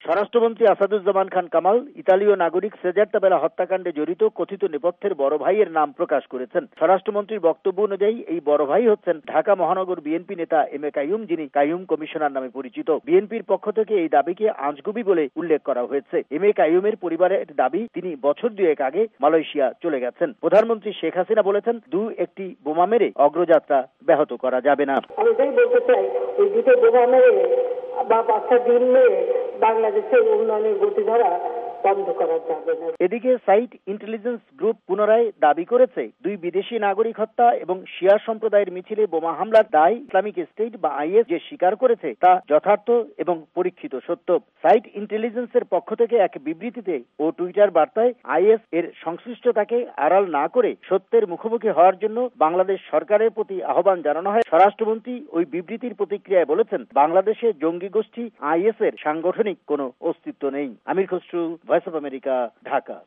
স্বরাষ্ট্রমন্ত্রী আসাদুজ্জামান খান কামাল ইতালীয় নাগরিক সেজার তাবেলা হত্যাকাণ্ডে জড়িত কথিত নেপথ্যের বড় ভাইয়ের নাম প্রকাশ করেছেন। স্বরাষ্ট্রমন্ত্রীর বক্তব্য অনুযায়ী এই বড় ভাই হচ্ছেন ঢাকা মহানগর বিএনপি নেতা এম.এ. কাইয়ুম, যিনি কাইয়ুম কমিশনার নামে পরিচিত। বিএনপির পক্ষ থেকে এই দাবিকে আজগুবি বলে উল্লেখ করা হয়েছে। এম.এ. কাইয়ুমের পরিবারের দাবি, তিনি বছর দুয়েক আগে মালয়েশিয়া চলে গেছেন। প্রধানমন্ত্রী শেখ হাসিনা বলেছেন, একটি বোমা মেরে অগ্রযাত্রা ব্যাহত করা যাবে না। আমি এটাই বলতে চাই, ওই দুটো বোমা মেরে বা বাচ্চা দিন মেরে বাংলাদেশের উন্নয়নের গতিধারা বন্ধ করা যাবে না। এদিকে সাইট ইন্টেলিজেন্স গ্রুপ পুনরায় দাবি করেছে, 2 বিদেশি নাগরিক হত্যা এবং শিয়া সম্প্রদায়ের মিছিলে বোমা হামলার দায় ইসলামিক স্টেট বা আইএস যে স্বীকার করেছে তা যথার্থ এবং পরীক্ষিত সত্য। সাইট ইন্টেলিজেন্সের পক্ষ থেকে এক বিবৃতিতে ও টুইটার বার্তায় আইএস এর সংশ্লিষ্টতাকে আড়াল না করে সত্যের মুখোমুখি হওয়ার জন্য বাংলাদেশ সরকারের প্রতি আহ্বান জানানো হয়। স্বরাষ্ট্রমন্ত্রী ওই বিবৃতির প্রতিক্রিয়ায় বলেছেন, বাংলাদেশে জঙ্গি গোষ্ঠী আইএস এর সাংগঠনিক কোনো অস্তিত্ব নেই। Amir Khasru, voice of America, Dhaka.